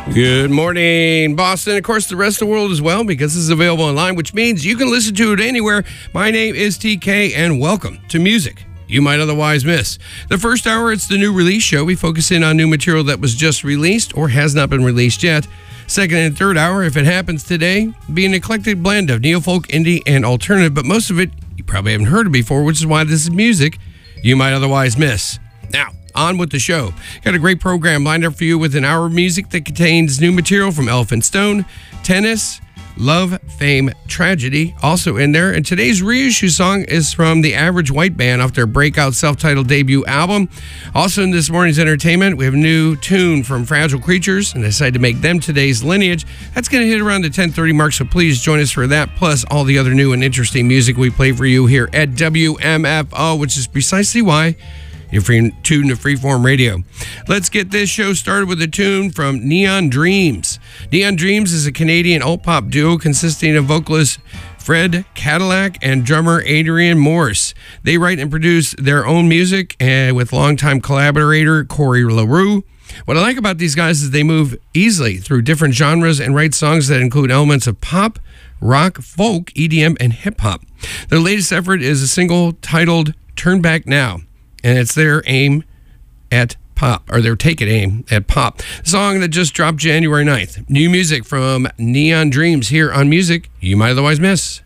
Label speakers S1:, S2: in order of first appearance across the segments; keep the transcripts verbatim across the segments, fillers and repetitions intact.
S1: Good morning, Boston. Of course, the rest of the world as well, because this is available online, which means you can listen to it anywhere. My name is T K, and welcome to Music You Might Otherwise Miss. The first hour, it's the new release show. We focus in on new material that was just released or has not been released yet. Second and third hour, if it happens today, be an eclectic blend of neo-folk, indie, and alternative, but most of it you probably haven't heard of before, which is why this is music you might otherwise miss. Now, on with the show. Got a great program lined up for you with an hour of music that contains new material from Elephant Stone, Tennis, Love, Fame, Tragedy, also in there. And today's reissue song is from the Average White Band off their breakout self-titled debut album. Also in this morning's entertainment, we have a new tune from Fragile Creatures, and I decided to make them today's Lineage. That's going to hit around the ten thirty mark, so please join us for that, plus all the other new and interesting music we play for you here at W M F O, which is precisely why you're free, tuned to Freeform Radio. Let's get this show started with a tune from Neon Dreams. Neon Dreams is a Canadian alt-pop duo consisting of vocalist Fred Cadillac and drummer Adrian Morse. They write and produce their own music and with longtime collaborator Corey LaRue. What I like about these guys is they move easily through different genres and write songs that include elements of pop, rock, folk, E D M, and hip-hop. Their latest effort is a single titled Turn Back Now, and it's their aim at pop, or their take at aim at pop. The song that just dropped January ninth. New music from Neon Dreams here on Music You Might Otherwise Miss.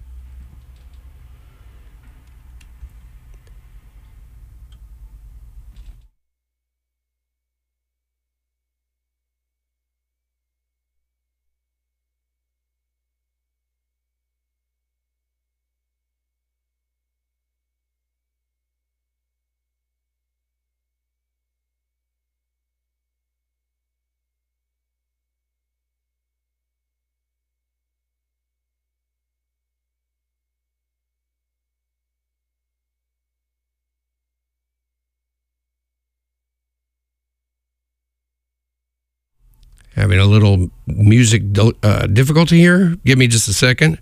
S1: Having a little music uh, difficulty here. Give me just a second.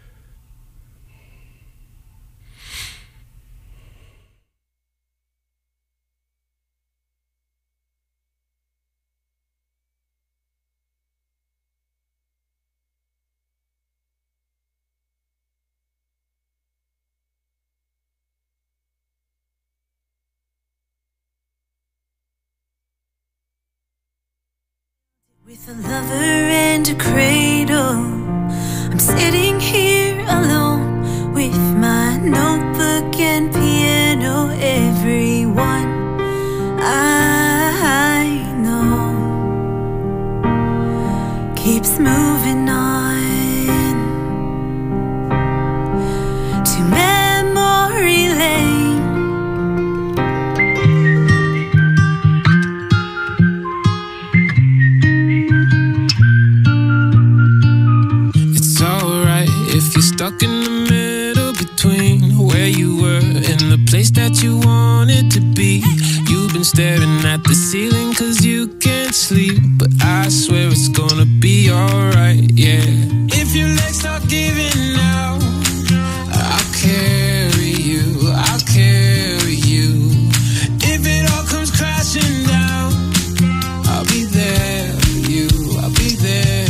S2: With a lover and a cradle, I'm sitting here alone with my notebook and piano. Everyone I know keeps moving on to memory lane.
S3: Stuck in the middle between where you were and the place that you wanted to be. You've been staring at the ceiling cause you can't sleep, but I swear it's gonna be alright, yeah. If your legs start giving out, I'll carry you, I'll carry you. If it all comes crashing down, I'll be there for you, I'll be there.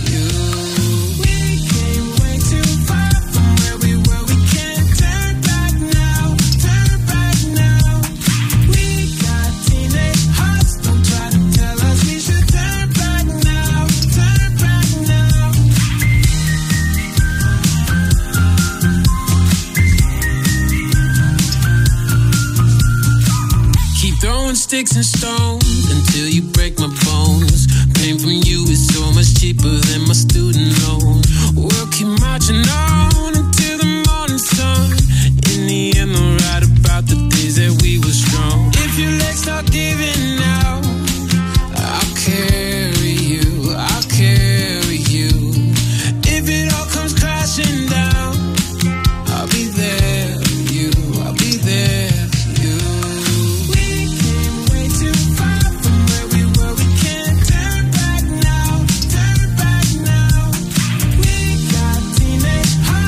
S3: Sticks and stones until you break my bones. Pain from you is so much cheaper than my student loan. We'll keep marching on until the morning sun. In the end, I'll write about the days that we were strong. If your legs start giving out, I'll carry you, I'll carry you. If it all comes crashing down, I'll be there for you, I'll be there. High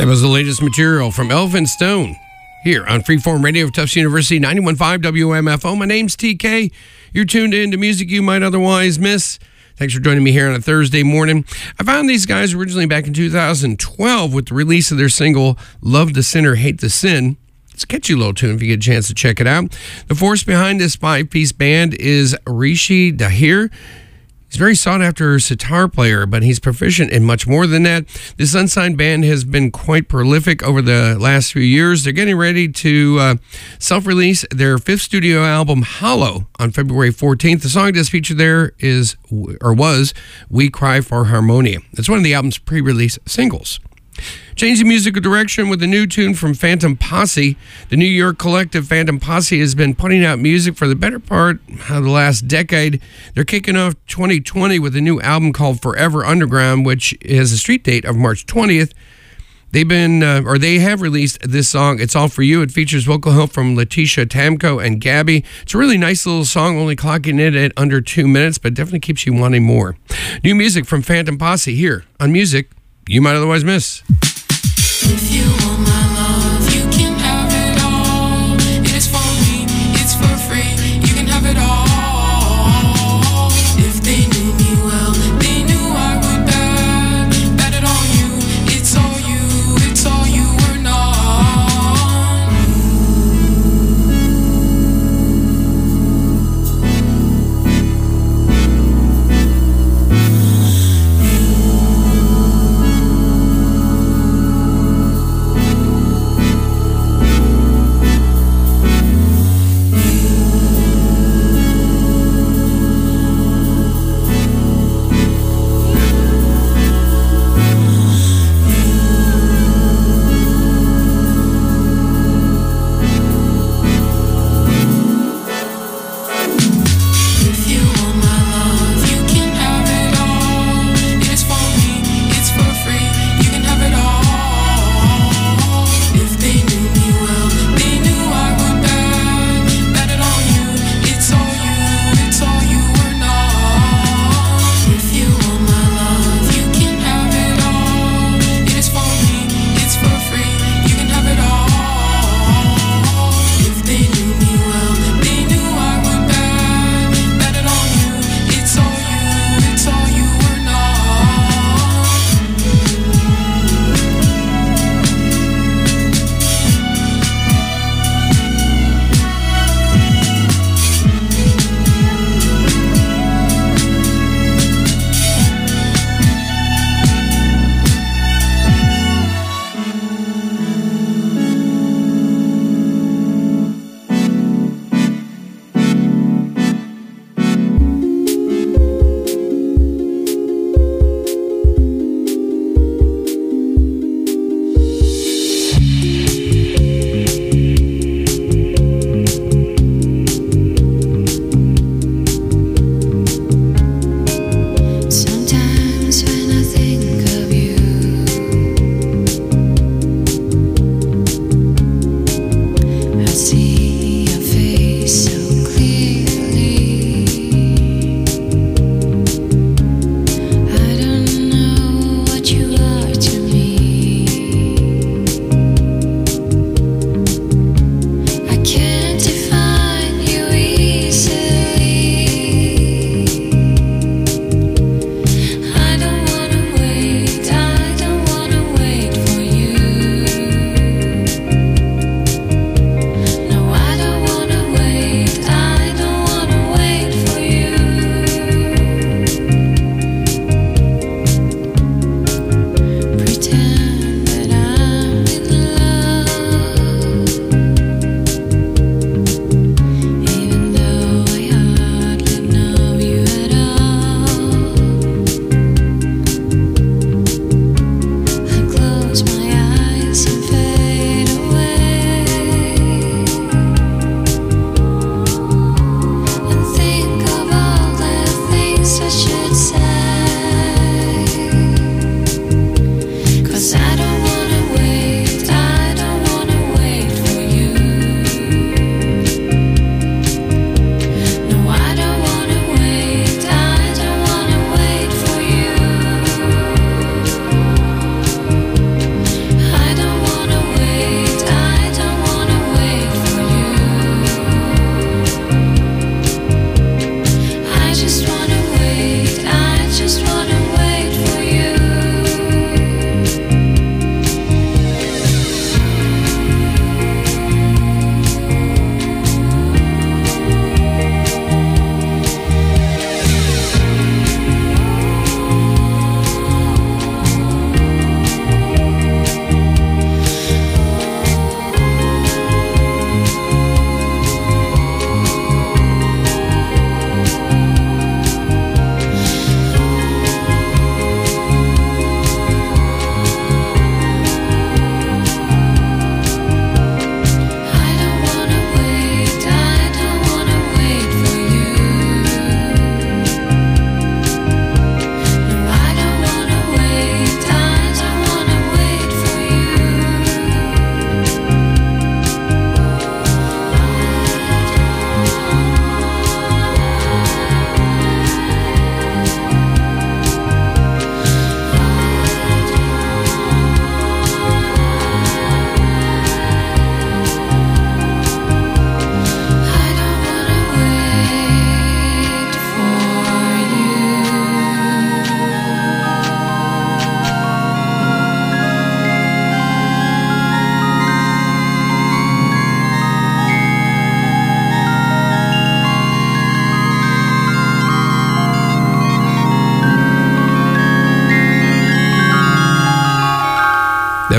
S1: was the latest material from Elephant Stone here on Freeform Radio of Tufts University, ninety-one point five W M F O. My name's T K. You're tuned in to music you might otherwise miss. Thanks for joining me here on a Thursday morning. I found these guys originally back in two thousand twelve with the release of their single, Love the Sinner, Hate the Sin. It's a catchy little tune if you get a chance to check it out. The force behind this five-piece band is Rishi Dahir. He's a very sought-after sitar player, but he's proficient in much more than that. This unsigned band has been quite prolific over the last few years. They're getting ready to uh, self-release their fifth studio album, Hollow, on February fourteenth. The song that's featured there is, or was, We Cry for Harmonia. It's one of the album's pre-release singles. Changing musical direction with a new tune from Phantom Posse. The New York collective Phantom Posse has been putting out music for the better part of the last decade. They're kicking off twenty twenty with a new album called Forever Underground, which has a street date of March twentieth. They've been, uh, or they have released this song, It's All For You. It features vocal help from Letitia Tamko and Gabby. It's a really nice little song, only clocking in at under two minutes, but definitely keeps you wanting more. New music from Phantom Posse here on Music You Might Otherwise Miss.
S3: If you want my love, you can have it all. It is for me, it's for free. You can have it all. If they knew me well, they knew I would bet, bet it on you. It's all you, it's all you or not. You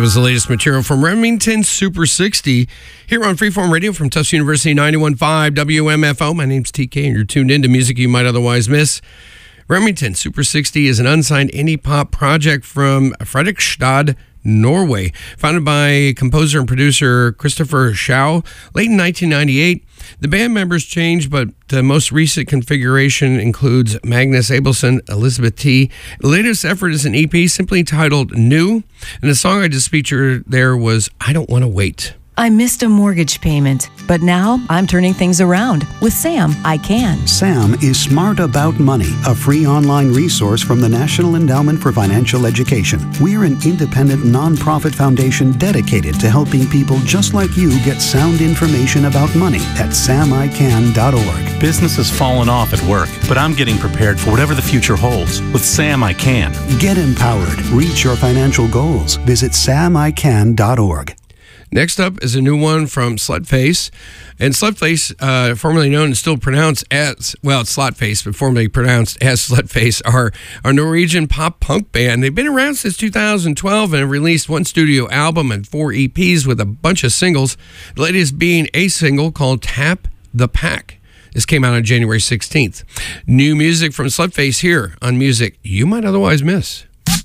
S1: That was the latest material from Remington Super sixty here on Freeform Radio from Tufts University ninety-one point five W M F O. My name's T K, and you're tuned in to music you might otherwise miss. Remington Super sixty is an unsigned indie pop project from Fredrikstad, Norway, founded by composer and producer Christopher Schau late in nineteen ninety-eight. The band members changed, but the most recent configuration includes Magnus Abelson, Elizabeth T. The latest effort is an E P simply titled New, and the song I just featured there was I Don't Want to Wait.
S4: I missed a mortgage payment, but now I'm turning things around. With Sam, I can.
S5: Sam is Smart About Money, a free online resource from the National Endowment for Financial Education. We're an independent nonprofit foundation dedicated to helping people just like you get sound information about money at sam i can dot org.
S6: Business has fallen off at work, but I'm getting prepared for whatever the future holds. With Sam, I can.
S5: Get empowered. Reach your financial goals. Visit sam i can dot org.
S1: Next up is a new one from Slutface. And Slutface, uh, formerly known and still pronounced as, well, it's Slutface, but formerly pronounced as Slutface, are a Norwegian pop-punk band. They've been around since two thousand twelve and have released one studio album and four E Ps with a bunch of singles, the latest being a single called Tap the Pack. This came out on January sixteenth. New music from Slutface here on Music You Might Otherwise Miss.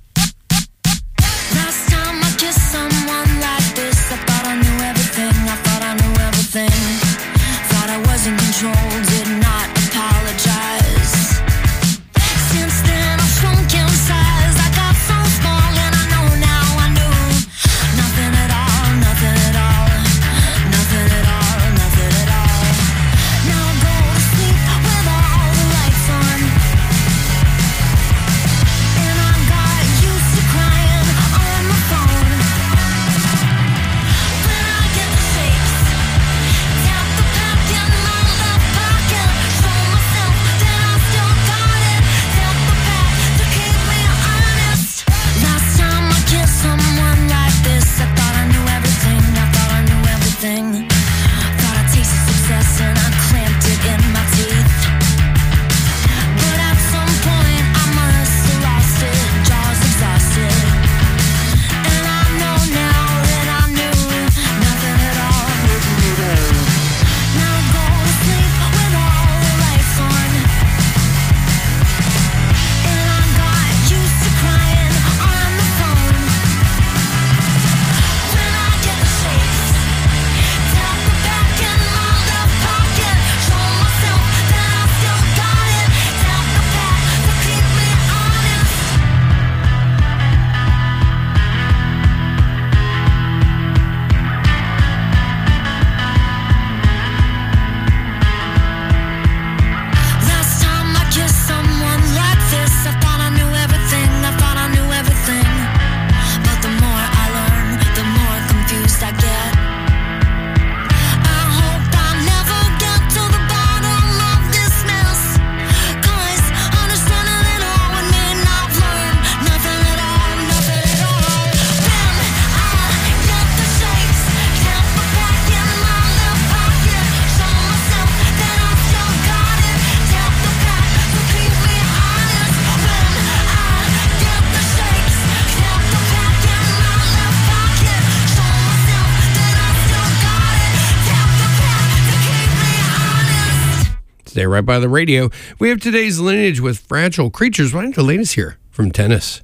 S1: Stay right by the radio. We have today's lineage with Fragile Creatures. Why don't the latest here from Tennis?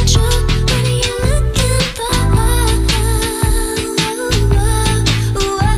S7: Whoa.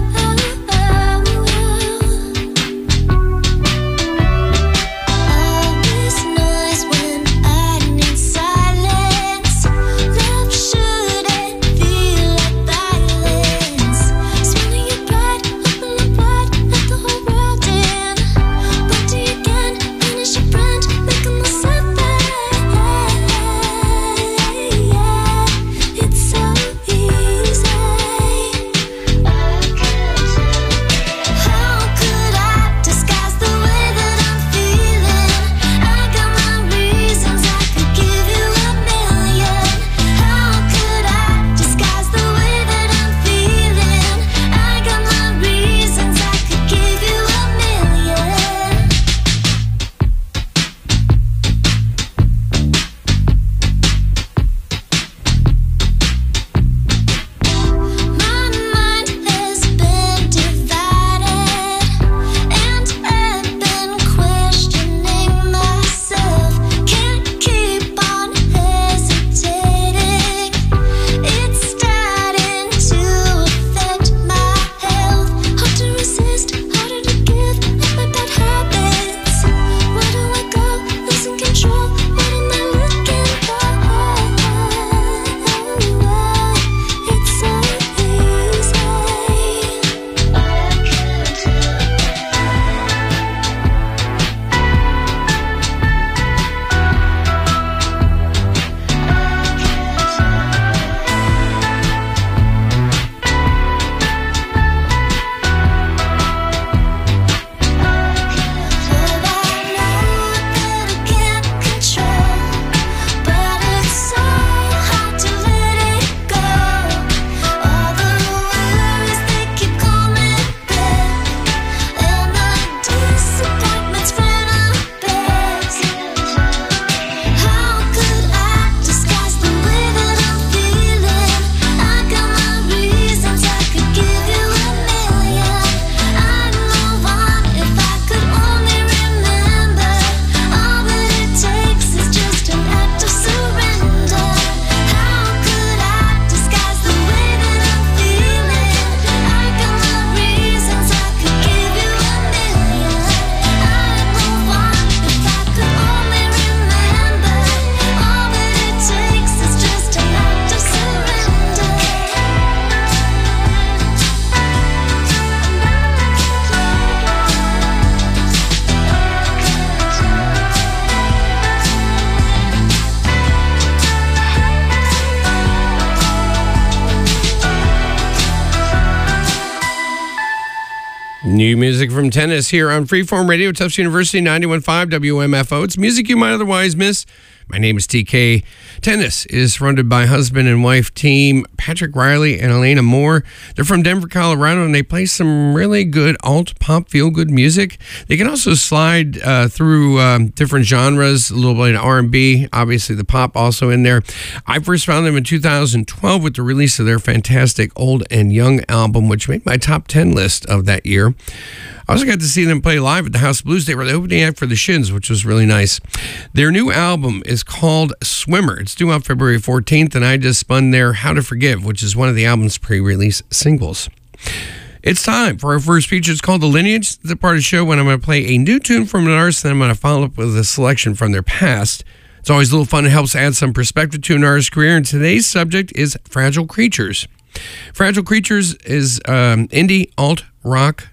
S1: New music from Tennis here on Freeform Radio, Tufts University, ninety-one point five W M F O. It's music you might otherwise miss. My name is T K. Tennis is fronted by husband and wife team Patrick Riley and Elena Moore. They're from Denver, Colorado, and they play some really good alt-pop feel-good music. They can also slide uh, through um, different genres, a little bit of R and B, obviously the pop also in there. I first found them in two thousand twelve with the release of their fantastic Old and Young album, which made my top ten list of that year. I also got to see them play live at the House of Blues. They were the opening act for the Shins, which was really nice. Their new album is called Swimmer. It's due out February fourteenth, and I just spun their How to Forgive, which is one of the album's pre-release singles. It's time for our first feature. It's called The Lineage. It's the part of the show when I'm going to play a new tune from an artist, and I'm going to follow up with a selection from their past. It's always a little fun. It helps add some perspective to an artist's career, and today's subject is Fragile Creatures. Fragile Creatures is um, indie alt rock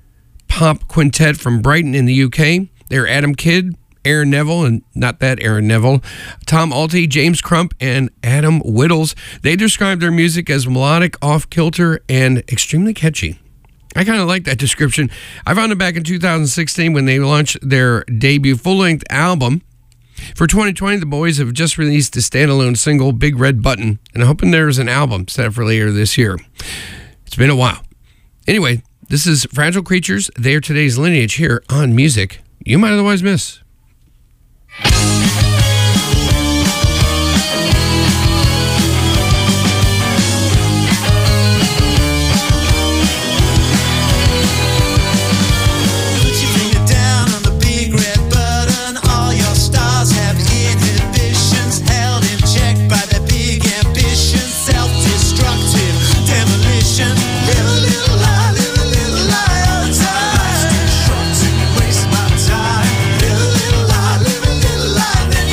S1: pop quintet from Brighton in the U K. They're Adam Kidd, Aaron Neville, and not that Aaron Neville, Tom Alty, James Crump, and Adam Whittles. They describe their music as melodic, off-kilter, and extremely catchy. I kind of like that description. I found them back in two thousand sixteen when they launched their debut full-length album. For twenty twenty, the boys have just released a standalone single, Big Red Button, and I'm hoping there's an album set for later this year. It's been a while. Anyway, this is Fragile Creatures. They are today's Lineage here on Music You Might Otherwise Miss.
S7: Waste my time, little, little lie, little, little lie.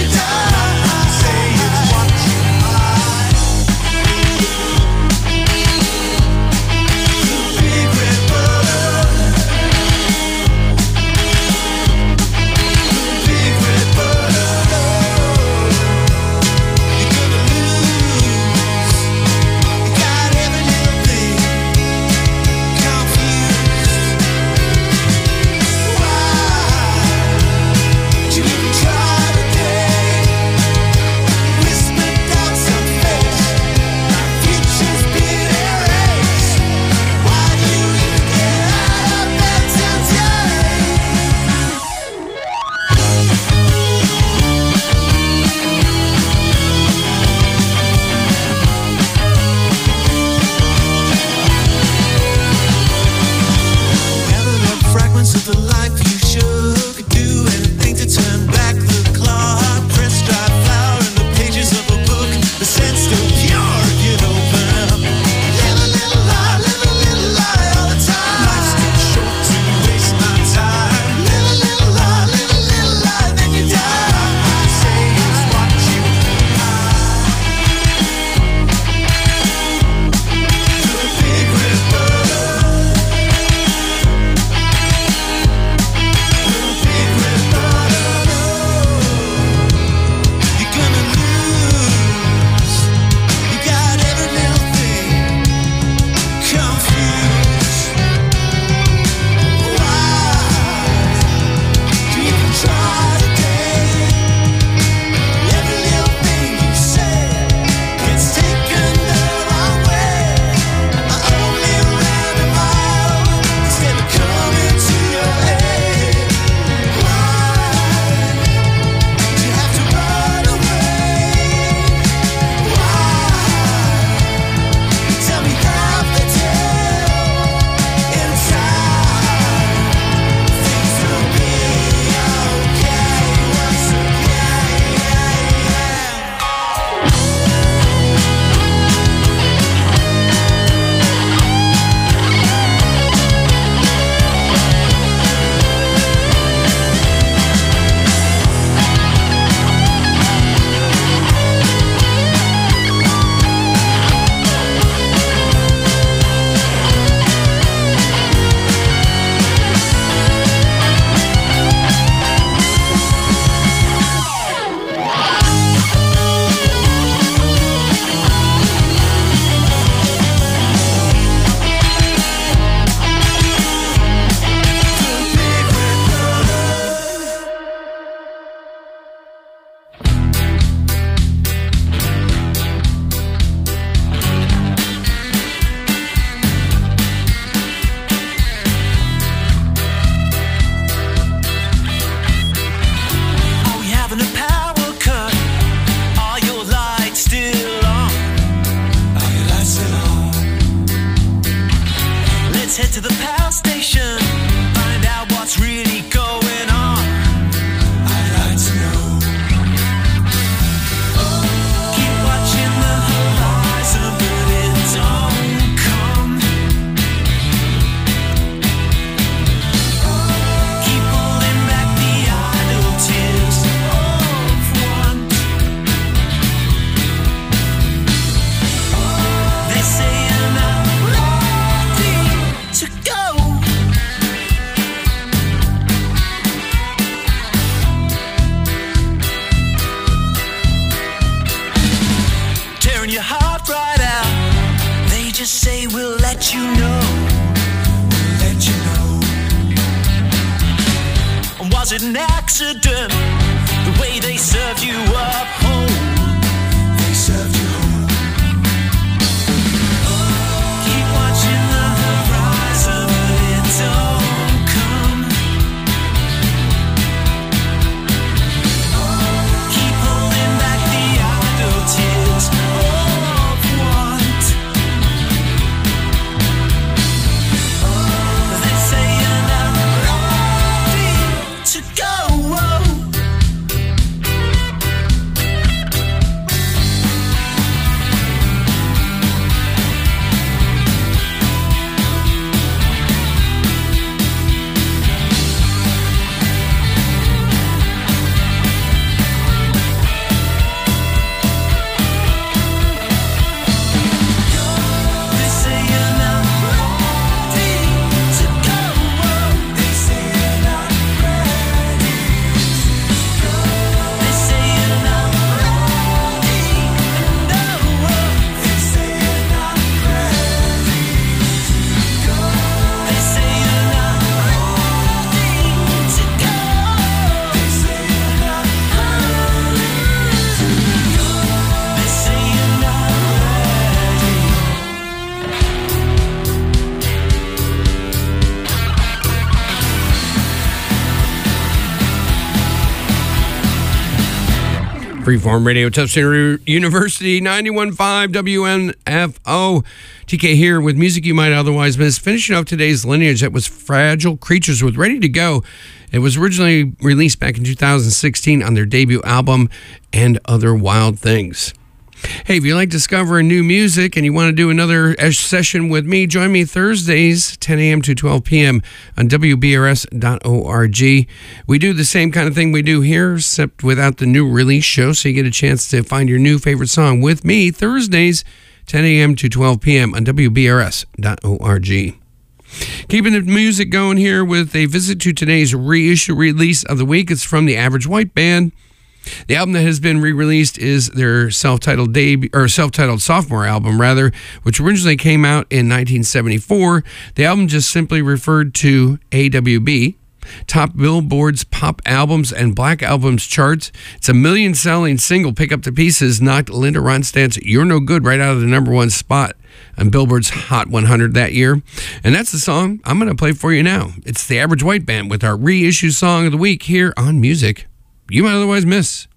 S3: right out. They just say we'll let you know. We'll let you know. Was it an accident? The way they served you up whole. They served you whole. Keep watching the horizon, but it don't come. Keep holding back the idle tears of want. They say you're not ready to go.
S1: Freeform Radio, Touchdown University, ninety-one point five W N F O. T K here with music you might otherwise miss. Finishing up today's lineage, that was Fragile Creatures with Ready to Go. It was originally released back in two thousand sixteen on their debut album, And Other Wild Things. Hey, if you like discovering new music and you want to do another session with me, join me Thursdays, ten a.m. to twelve p.m. on W B R S dot org. We do the same kind of thing we do here, except without the new release show, so you get a chance to find your new favorite song with me Thursdays, ten a.m. to twelve p.m. on W B R S dot org. Keeping the music going here with a visit to today's reissue release of the week. It's from the Average White Band. The album that has been re-released is their self-titled debut, or self-titled sophomore album, rather, which originally came out in nineteen seventy-four. The album just simply referred to A W B, top Billboard's pop albums and black albums charts. It's a million-selling single. Pick Up the Pieces knocked Linda Ronstadt's You're No Good right out of the number one spot on Billboard's Hot one hundred that year. And that's the song I'm going to play for you now. It's the Average White Band with our reissue song of the week here on Music You Might Otherwise Miss.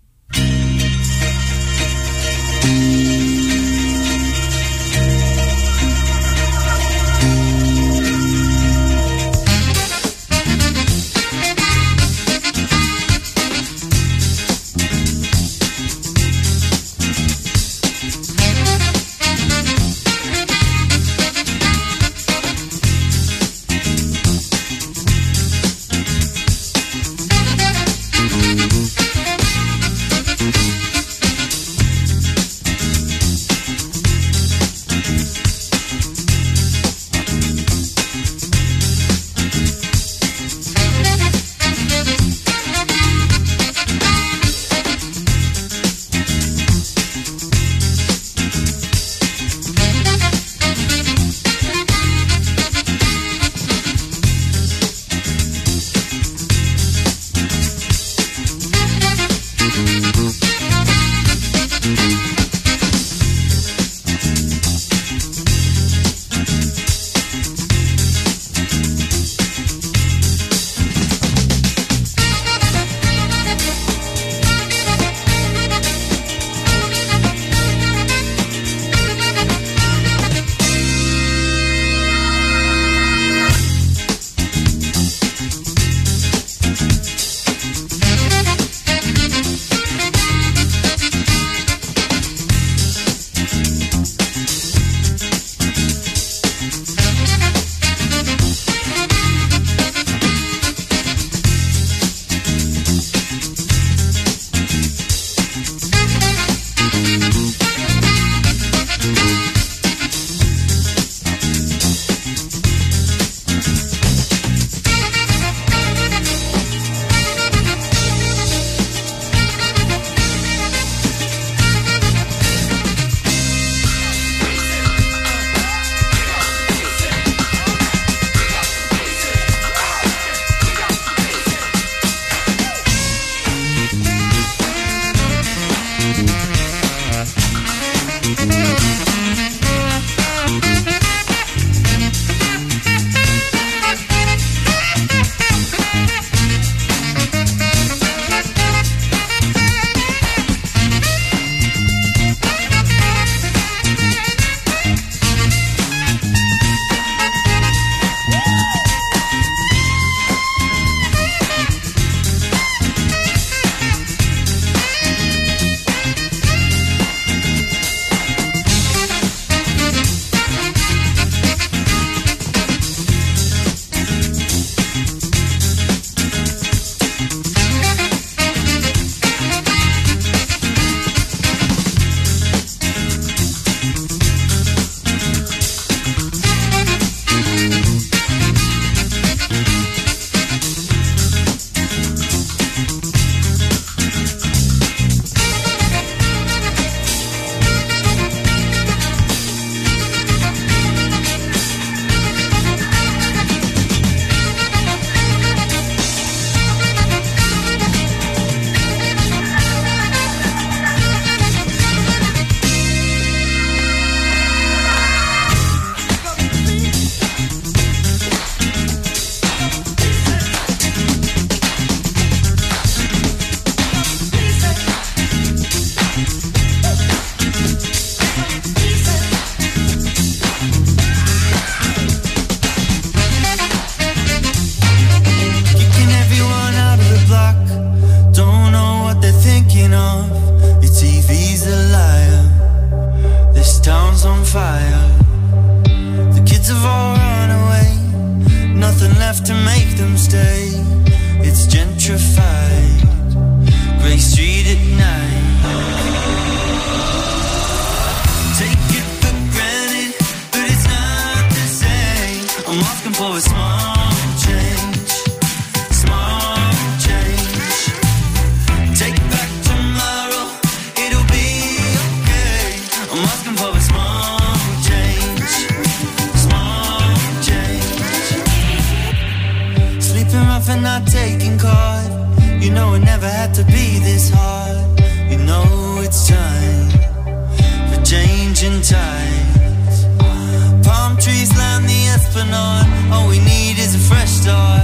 S7: for a small change, small change. Take back tomorrow, it'll be okay. I'm asking for a small change, small change. Sleeping rough and not taking card. You know it never had to be this hard. You know it's time for changing times. Palm trees line the Esplanade. All we need is a fresh start.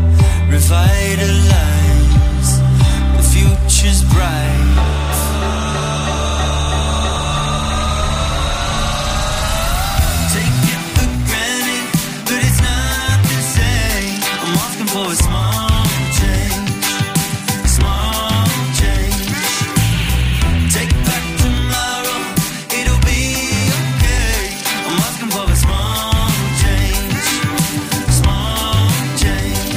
S7: Revitalize. The future's bright. Take it for granted, but it's not the same. I'm asking for a small change, small change. Take back tomorrow, it'll be okay. I'm asking for a small change, small change.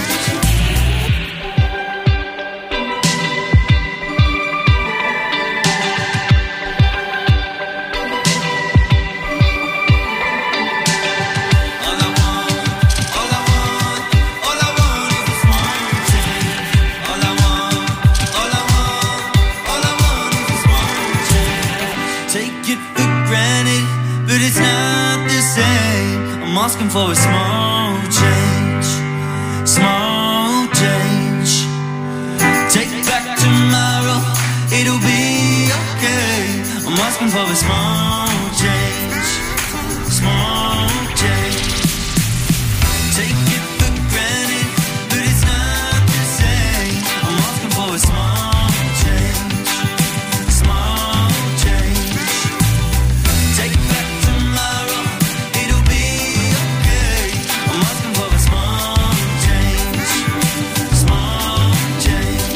S7: All I want, all I want, all I want is a small change. All I want, all I want, all I want is a small change. Take it for granted, but it's not the same. I'm asking for a small change, small change. Take back tomorrow, it'll be okay. I'm asking for a small change, small change. Take it for granted, but it's not the same. I'm asking for a small change, small change. Take back tomorrow, it'll be okay. I'm asking for a small change, small change.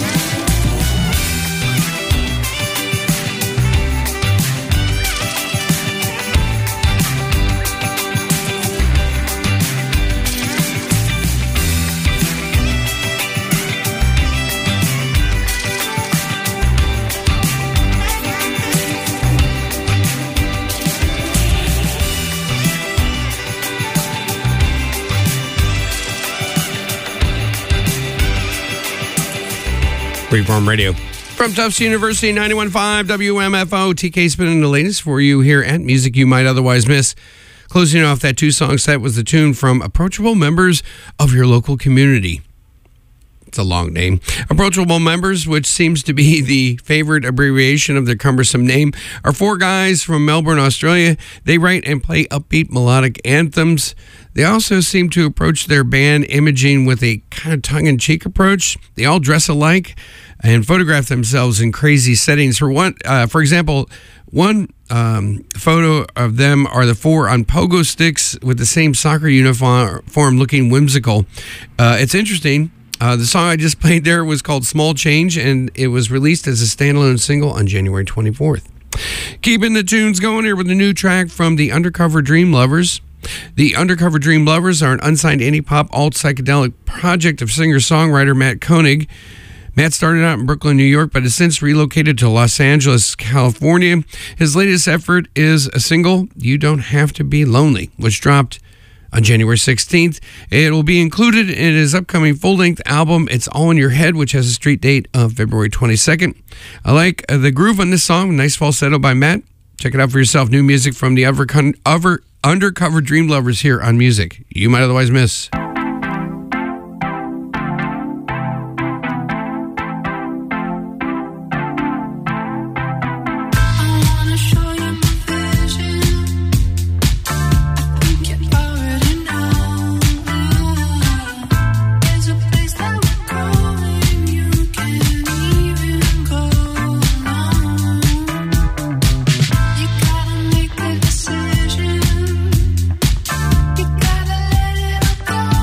S1: Freeform Radio. From Tufts University, ninety-one point five W M F O, T K spinning the latest for you here at Music You Might Otherwise Miss. Closing off that two-song set was the tune from Approachable Members of Your Local Community. It's a long name. Approachable Members, which seems to be the favorite abbreviation of their cumbersome name, are four guys from Melbourne, Australia. They write and play upbeat melodic anthems. They also seem to approach their band imaging with a kind of tongue-in-cheek approach. They all dress alike and photograph themselves in crazy settings. For one, uh, for example, one um, photo of them are the four on pogo sticks with the same soccer uniform, looking whimsical. Uh, it's interesting. Uh, the song I just played there was called Small Change, and it was released as a standalone single on January twenty-fourth. Keeping the tunes going here with a new track from the Undercover Dream Lovers. The Undercover Dream Lovers are an unsigned indie pop alt psychedelic project of singer-songwriter Matt Koenig. Matt started out in Brooklyn, New York, but has since relocated to Los Angeles, California. His latest effort is a single, You Don't Have to Be Lonely, which dropped on January sixteenth. It will be included in his upcoming full-length album, It's All in Your Head, which has a street date of February twenty-second. I like the groove on this song. Nice falsetto by Matt. Check it out for yourself. New music from the Over, Over, Undercover Dream Lovers here on Music You Might Otherwise Miss.
S2: Go.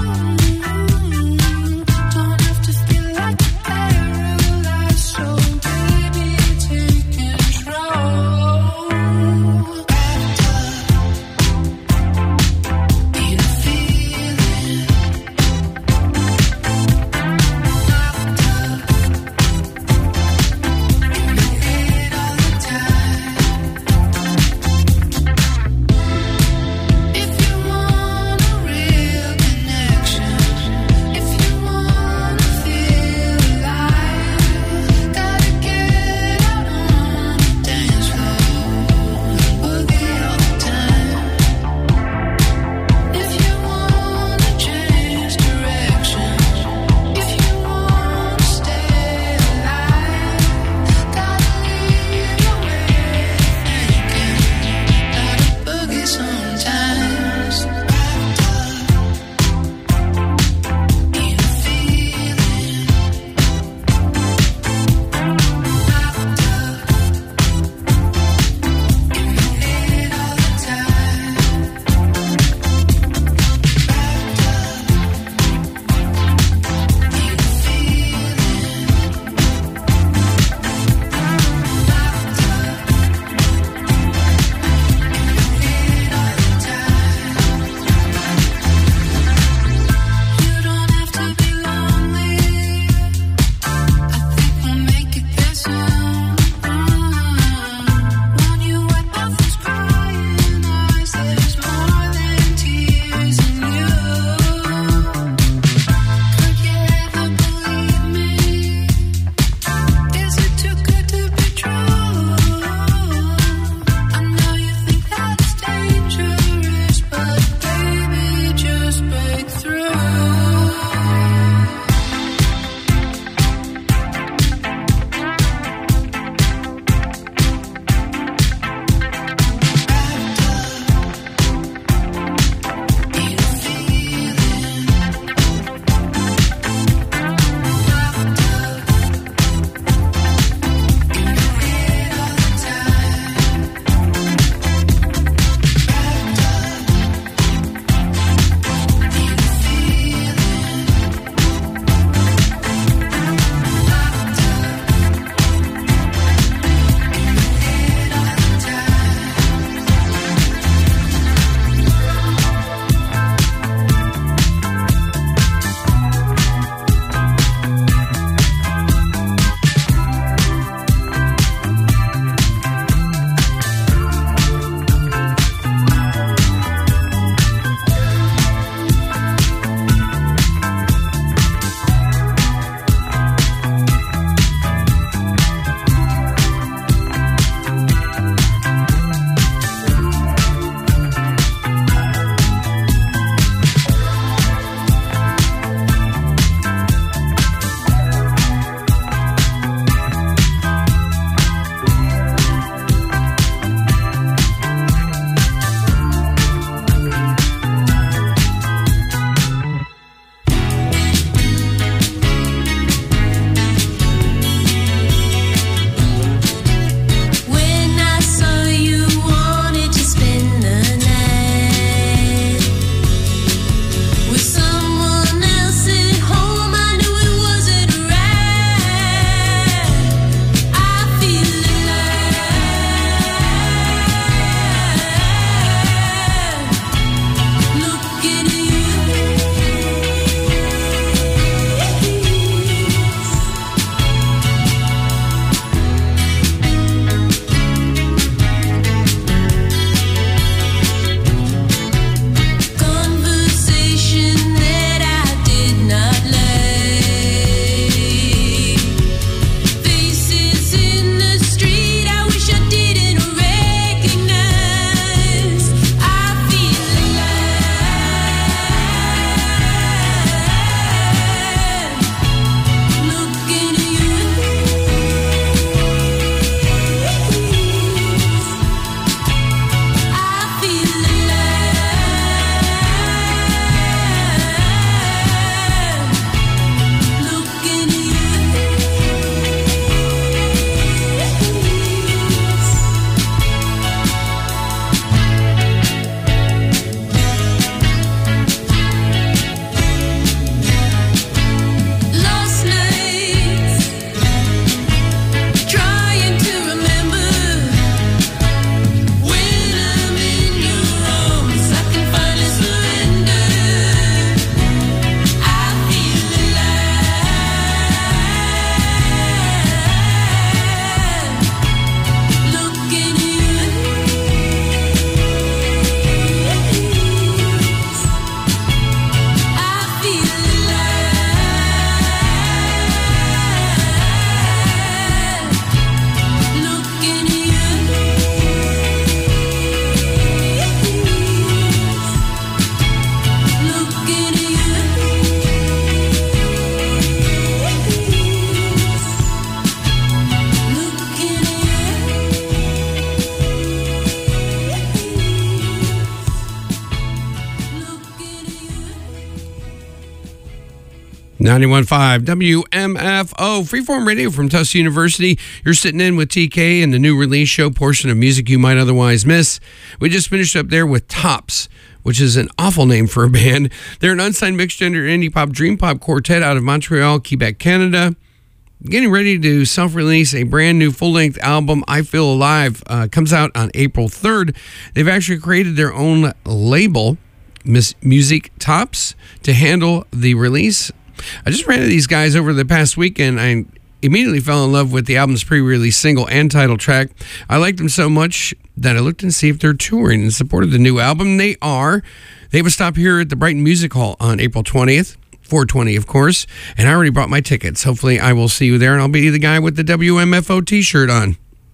S1: ninety-one point five W M F O, Freeform Radio from Tufts University. You're sitting in with T K and the new release show portion of music you might otherwise miss. We just finished up there with Tops, which is an awful name for a band. They're an unsigned mixed-gender indie pop dream pop quartet out of Montreal, Quebec, Canada. Getting ready to self-release a brand new full-length album, I Feel Alive, uh, comes out on April third. They've actually created their own label, Miss Music Tops, to handle the release. I just ran into these guys over the past weekend. I immediately fell in love with the album's pre-release single and title track. I liked them so much that I looked and see if they're touring in support of the new album. They are. They have a stop here at the Brighton Music Hall on April twentieth. four twenty, of course, and I already bought my tickets. Hopefully I will see you there, and I'll be the guy with the W M F O t-shirt on.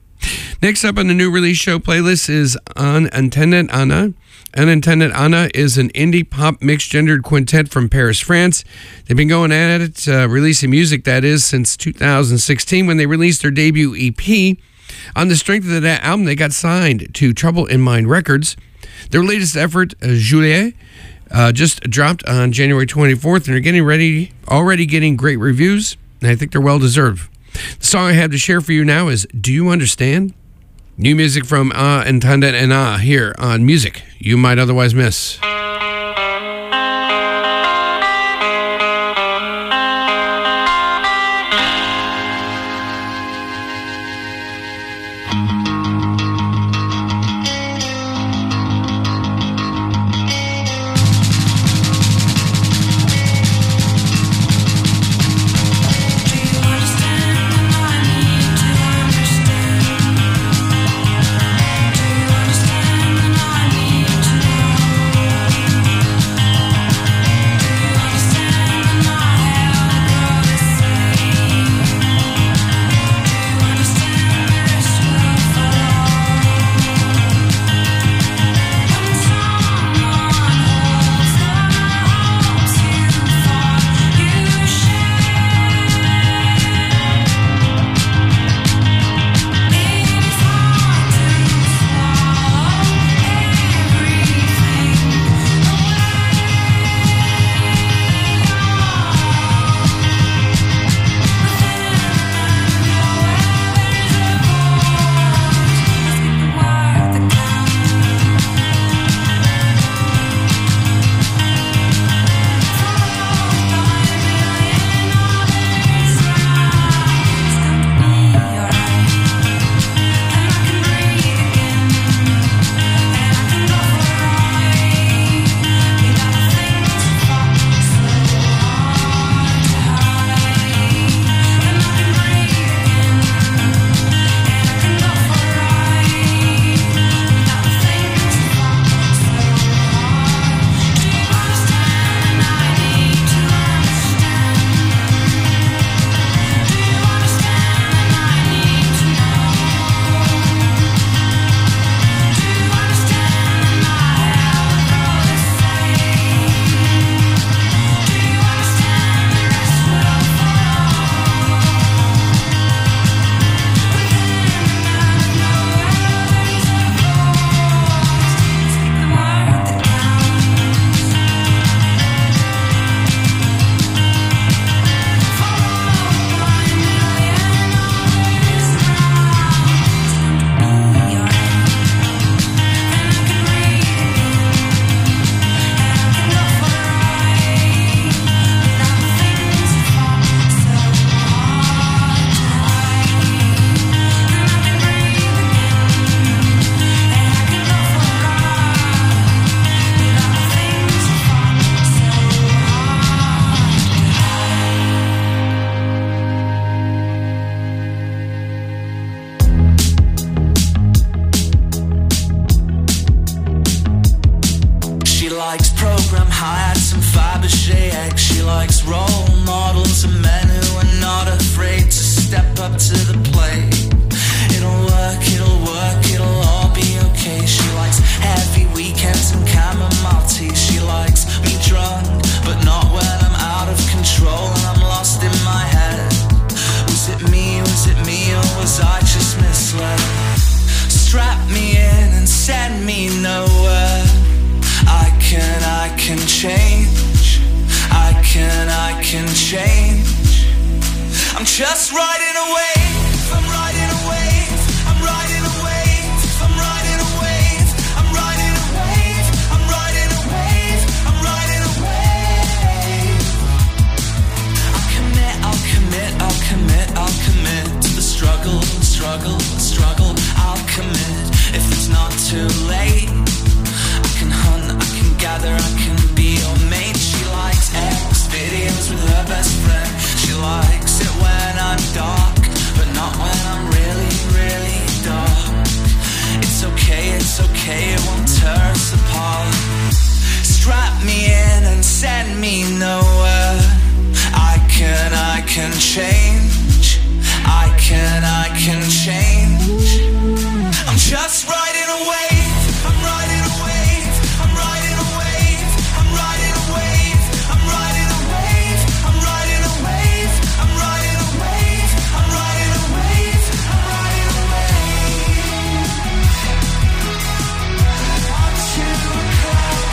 S1: Next up on the new release show playlist is Unintended Anna. Unintended Anna is an indie pop mixed-gendered quintet from Paris, France. They've been going at it, uh, releasing music, that is, since two thousand sixteen when they released their debut E P. On the strength of that album, they got signed to Trouble in Mind Records. Their latest effort, uh, Julie, Uh, just dropped on January twenty-fourth, and they're getting ready, already getting great reviews, and I think they're well-deserved. The song I have to share for you now is Do You Understand? New music from Ah Intended and Ah here on Music You Might Otherwise Miss.
S7: Change. I can, I can can change. I'm just riding a wave, I'm riding a wave, I'm riding a wave, I'm riding a wave, I'm riding a wave, I'm riding a wave, I'm riding a wave. I'll commit, I'll commit, I'll commit, I'll commit to the struggle, struggle, struggle. I'll commit if it's not too late. I can hunt, I can gather, I can be your mate. She likes X videos with her best friend. She likes it when I'm dark, but not when I'm really, really dark. It's okay, it's okay, it won't tear us apart. Strap me in and send me nowhere. I can, I can change. I can, I can change. I'm just riding a wave. I'm riding a wave. I'm riding a wave. I'm riding a wave. I'm riding a wave. I'm riding a wave. I'm riding a wave. I'm riding a wave. I'm riding a wave. Onto a cloud.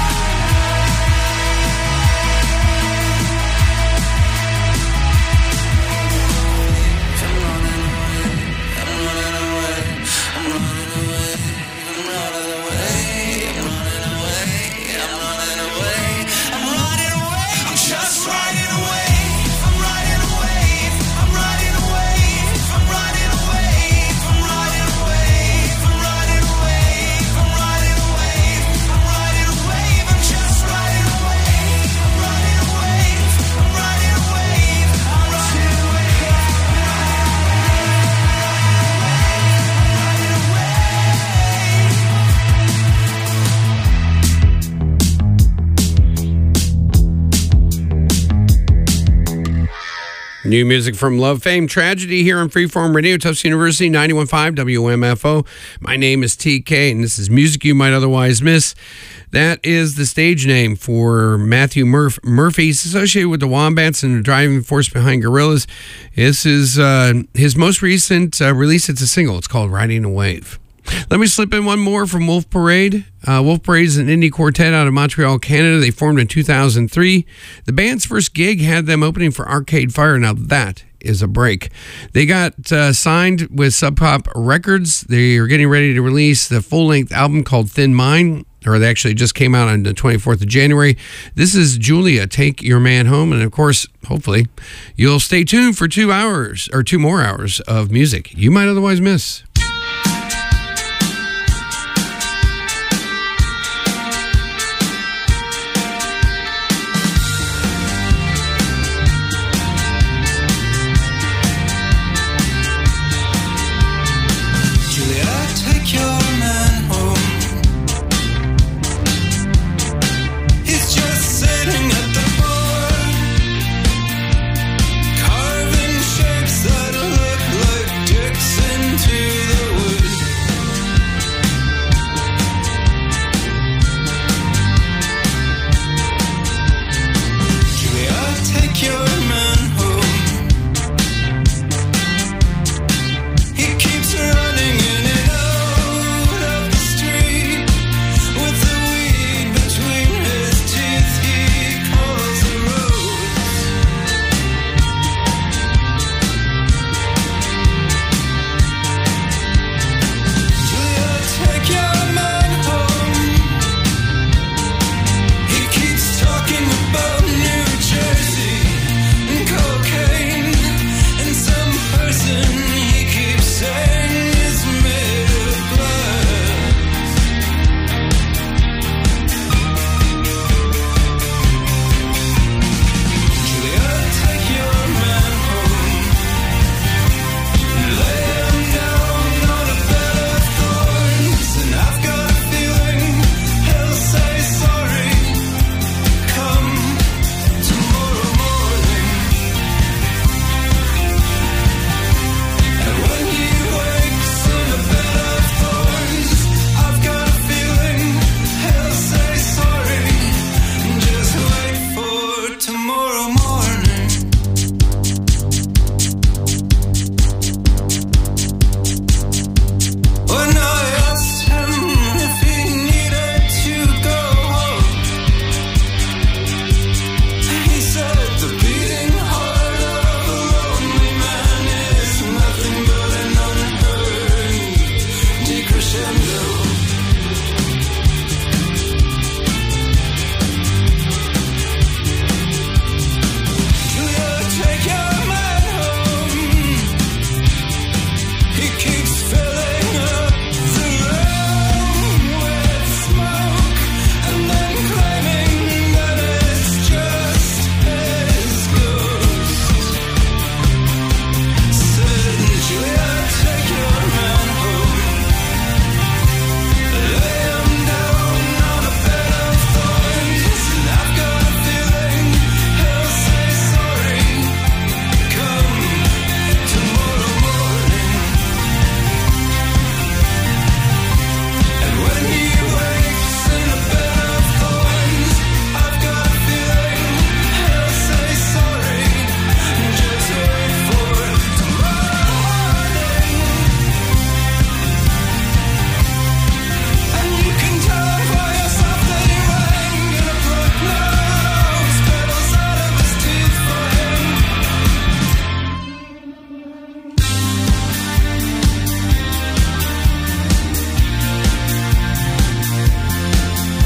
S7: I'm running away. I'm running away. I'm running away. I'm running away. I'm running away. I'm running away. I'm running away. I'm just riding away. I'm riding away. I'm riding away. I'm riding away. I'm riding away. I'm riding away. I'm riding away. I'm riding away. I'm just riding away. I'm riding away. I'm riding away. I'm riding away.
S1: New music from Love, Fame, Tragedy here on Freeform Radio, Tufts University, ninety-one point five W M F O. My name is T K, and this is music you might otherwise miss. That is the stage name for Matthew Murph- Murphy. He's associated with the Wombats and the driving force behind Gorillaz. This is uh, his most recent uh, release. It's a single. It's called Riding a Wave. Let me slip in one more from Wolf Parade. Uh, Wolf Parade is an indie quartet out of Montreal, Canada. They formed in two thousand three. The band's first gig had them opening for Arcade Fire. Now that is a break. They got uh, signed with Sub Pop Records. They are getting ready to release the full-length album called Thin Mind, or they actually just came out on the twenty-fourth of January. This is Julia, Take Your Man Home. And of course, hopefully, you'll stay tuned for two hours or two more hours of music you might otherwise miss.